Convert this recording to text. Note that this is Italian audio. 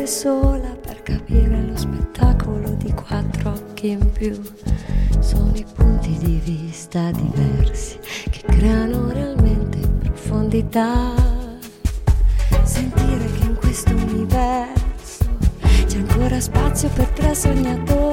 essere sola per capire lo spettacolo di quattro occhi in più. Sono i punti di vista diversi che creano realmente profondità. Sentire che in questo universo c'è ancora spazio per tre sognatori